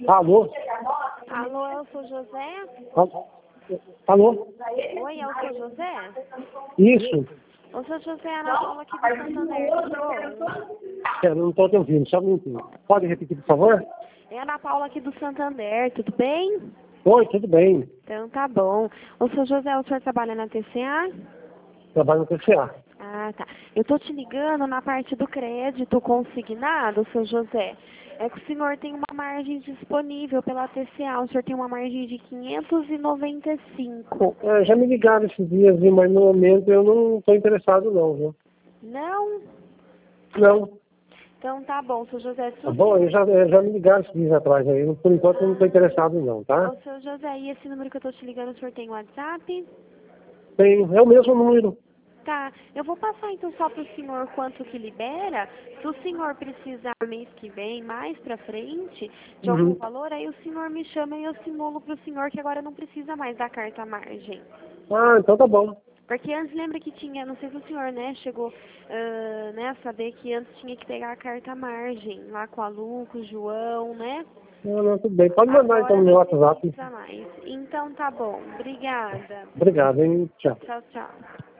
Alô? Alô, eu sou José? Alô? Oi, eu sou José? Isso? Eu sou José, Ana Paula aqui do Santander, tudo bom? Eu não estou te ouvindo, só um minutinho. Pode repetir, por favor? É Ana Paula aqui do Santander, tudo bem? Oi, tudo bem. Então tá bom. Ô, seu José, o senhor trabalha na TCA? Trabalho no TCA. Ah, tá. Eu tô te ligando na parte do crédito consignado, seu José. É que o senhor tem uma margem disponível pela TCA. O senhor tem uma margem de 595. Já me ligaram esses dias, viu, mas no momento eu não estou interessado não, viu? Não? Não. Então tá bom, seu José. Tá bom? Já me ligaram esses dias atrás aí. Por enquanto eu não estou interessado não, tá? Ô, seu José, e esse número que eu tô te ligando, o senhor tem WhatsApp? Tem, é o mesmo número. Tá, eu vou passar então só pro senhor quanto que libera. Se o senhor precisar mês que vem, mais pra frente, de algum Uhum. valor, aí o senhor me chama e eu simulo pro senhor que agora não precisa mais da carta margem. Ah, então tá bom. Porque antes lembra que tinha, não sei se o senhor, né, chegou né, a saber que antes tinha que pegar a carta margem, lá com a Lu, com o João, né? Não, tudo bem. Pode mandar então Agora no meu não WhatsApp. precisa mais. Então tá bom, obrigada. Obrigado, hein? Tchau. Tchau, tchau.